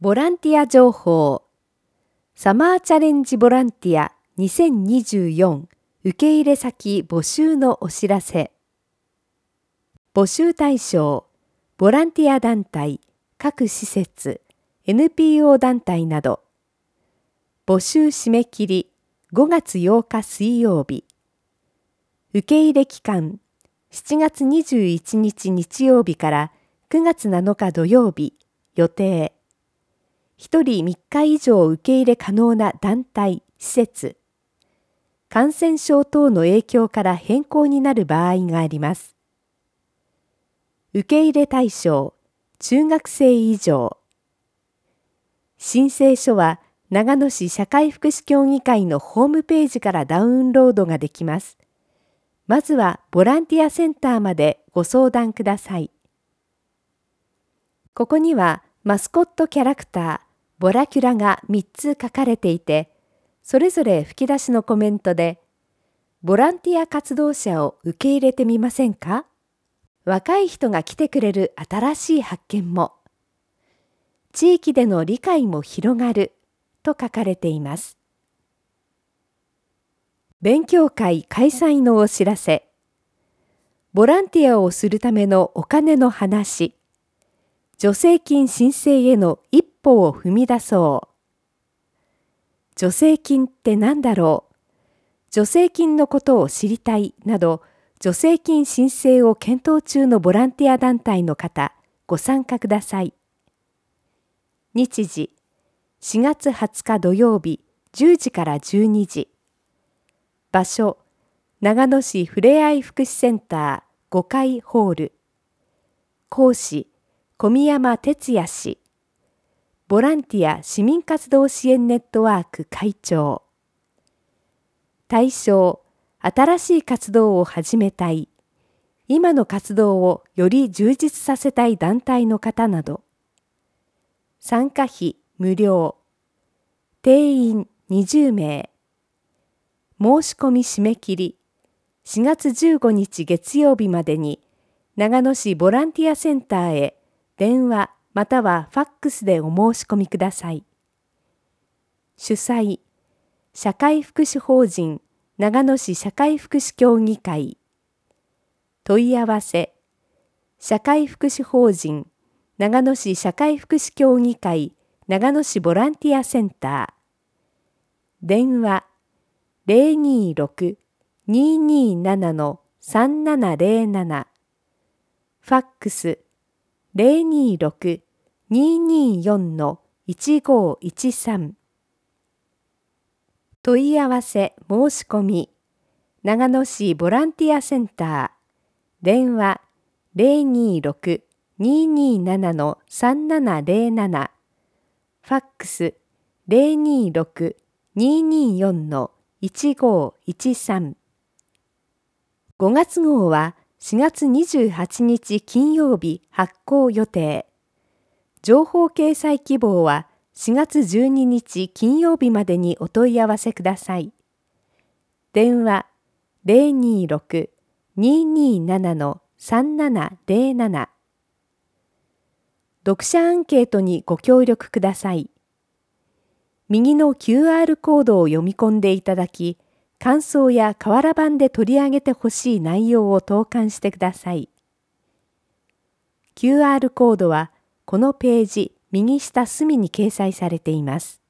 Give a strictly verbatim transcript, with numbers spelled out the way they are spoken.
ボランティア情報。サマーチャレンジボランティアにせんにじゅうよん受け入れ先募集のお知らせ。募集対象、ボランティア団体、各施設、エヌピーオー 団体など。募集締め切りごがつようか水曜日。受け入れ期間しちがつにじゅういちにち日曜日からくがつなのか土曜日予定。ひとりみっか以上受け入れ可能な団体、施設。感染症等の影響から変更になる場合があります。受け入れ対象、中学生以上。申請書は長野市社会福祉協議会のホームページからダウンロードができます。まずはボランティアセンターまでご相談ください。ここにはマスコットキャラクター、ボラキュラがみっつ書かれていて、それぞれ吹き出しのコメントで、ボランティア活動者を受け入れてみませんか？若い人が来てくれる新しい発見も、地域での理解も広がると書かれています。勉強会開催のお知らせ。ボランティアをするためのお金の話。助成金申請への一歩を踏み出そう。助成金って何だろう？助成金のことを知りたいなど、助成金申請を検討中のボランティア団体の方、ご参加ください。日時、しがつはつか土曜日、じゅうじからじゅうにじ。場所、長野市ふれあい福祉センターごかいホール。講師、小宮山哲也氏。ボランティア市民活動支援ネットワーク会長。対象、新しい活動を始めたい。今の活動をより充実させたい団体の方など。参加費無料。定員にじゅうめい。申し込み締め切りしがつじゅうごにち月曜日までに長野市ボランティアセンターへ電話またはファックスでお申し込みください。主催、社会福祉法人長野市社会福祉協議会。問い合わせ、社会福祉法人長野市社会福祉協議会長野市ボランティアセンター。電話ゼロにーろく にーにーなな さんななゼロなな。ファックスゼロにーろく にーにーよん いちごいちさん。問い合わせ申し込み長野市ボランティアセンター。電話ゼロにーろく にーにーなな さんななゼロなな。ファックスゼロにーろく にーにーよん いちごいちさん。ごがつ号はしがつにじゅうはちにち金曜日発行予定。情報掲載希望はしがつじゅうににち金曜日までにお問い合わせください。電話ゼロにーろく にーにーなな さんななゼロなな。読者アンケートにご協力ください。右の キューアール コードを読み込んでいただき、感想や瓦版で取り上げてほしい内容を投函してください。キューアール コードはこのページ右下隅に掲載されています。